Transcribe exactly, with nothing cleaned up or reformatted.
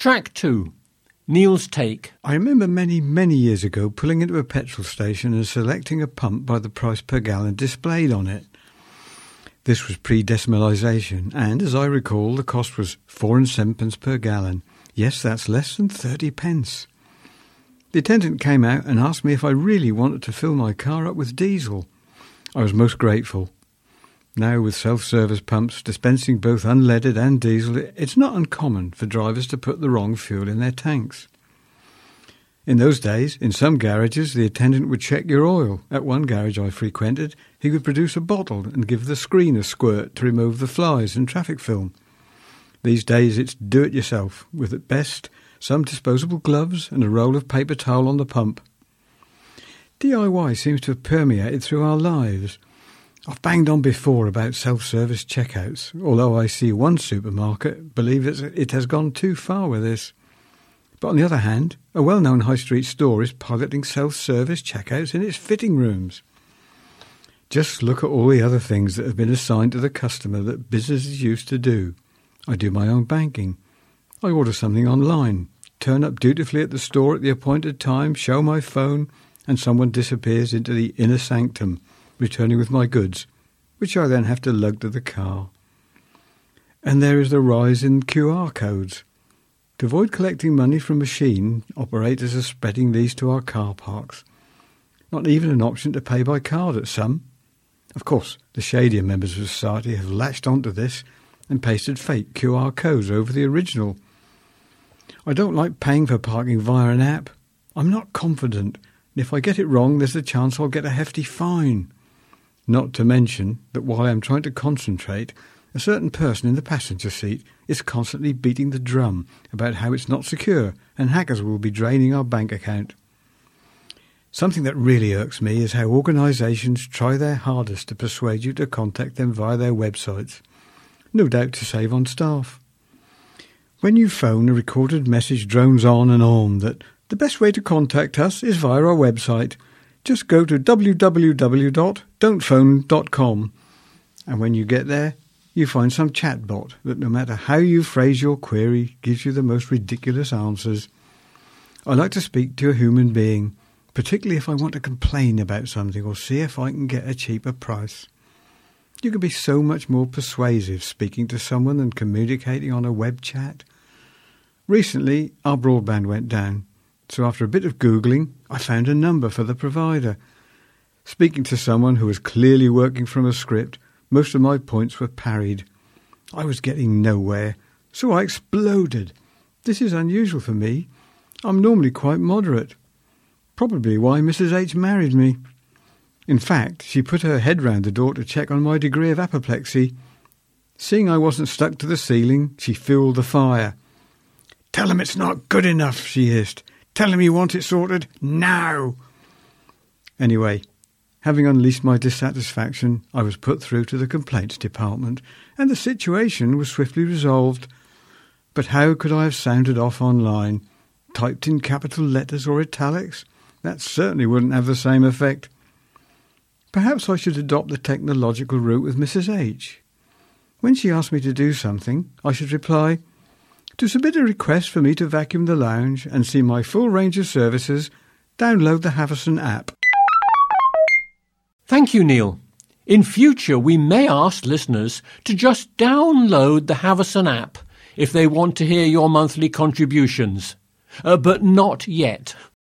Track two. Neil's take. I remember many, many years ago pulling into a petrol station and selecting a pump by the price per gallon displayed on it. This was pre-decimalisation, and as I recall, the cost was four and sevenpence per gallon. Yes, that's less than thirty pence. The attendant came out and asked me if I really wanted to fill my car up with diesel. I was most grateful. Now, with self-service pumps dispensing both unleaded and diesel, it's not uncommon for drivers to put the wrong fuel in their tanks. In those days, in some garages, the attendant would check your oil. At one garage I frequented, he would produce a bottle and give the screen a squirt to remove the flies and traffic film. These days it's do-it-yourself, with at best some disposable gloves and a roll of paper towel on the pump. D I Y seems to have permeated through our lives. I've banged on before about self-service checkouts, although I see one supermarket believe it has gone too far with this. But on the other hand, a well-known high street store is piloting self-service checkouts in its fitting rooms. Just look at all the other things that have been assigned to the customer that businesses used to do. I do my own banking. I order something online, turn up dutifully at the store at the appointed time, show my phone, and someone disappears into the inner sanctum, returning with my goods, which I then have to lug to the car. And there is the rise in Q R codes. To avoid collecting money from machine, operators are spreading these to our car parks. Not even an option to pay by card at some. Of course, the shadier members of society have latched onto this and pasted fake Q R codes over the original. I don't like paying for parking via an app. I'm not confident, and if I get it wrong, there's a chance I'll get a hefty fine. Not to mention that while I'm trying to concentrate, a certain person in the passenger seat is constantly beating the drum about how it's not secure and hackers will be draining our bank account. Something that really irks me is how organisations try their hardest to persuade you to contact them via their websites, no doubt to save on staff. When you phone, a recorded message drones on and on that the best way to contact us is via our website. Just go to w w w dot don't phone dot com, and when you get there, you find some chatbot that, no matter how you phrase your query, gives you the most ridiculous answers. I like to speak to a human being, particularly if I want to complain about something or see if I can get a cheaper price. You can be so much more persuasive speaking to someone than communicating on a web chat. Recently, our broadband went down, so after a bit of Googling, I found a number for the provider. Speaking to someone who was clearly working from a script, most of my points were parried. I was getting nowhere, so I exploded. This is unusual for me. I'm normally quite moderate. Probably why Missus H married me. In fact, she put her head round the door to check on my degree of apoplexy. Seeing I wasn't stuck to the ceiling, she fueled the fire. "Tell him it's not good enough," she hissed. "Tell him you want it sorted now." Anyway, having unleashed my dissatisfaction, I was put through to the complaints department, and the situation was swiftly resolved. But how could I have sounded off online? Typed in capital letters or italics? That certainly wouldn't have the same effect. Perhaps I should adopt the technological route with Missus H. When she asked me to do something, I should reply, "To submit a request for me to vacuum the lounge and see my full range of services, download the Haverson app." Thank you, Neil. In future, we may ask listeners to just download the Haverson app if they want to hear your monthly contributions. Uh, but not yet.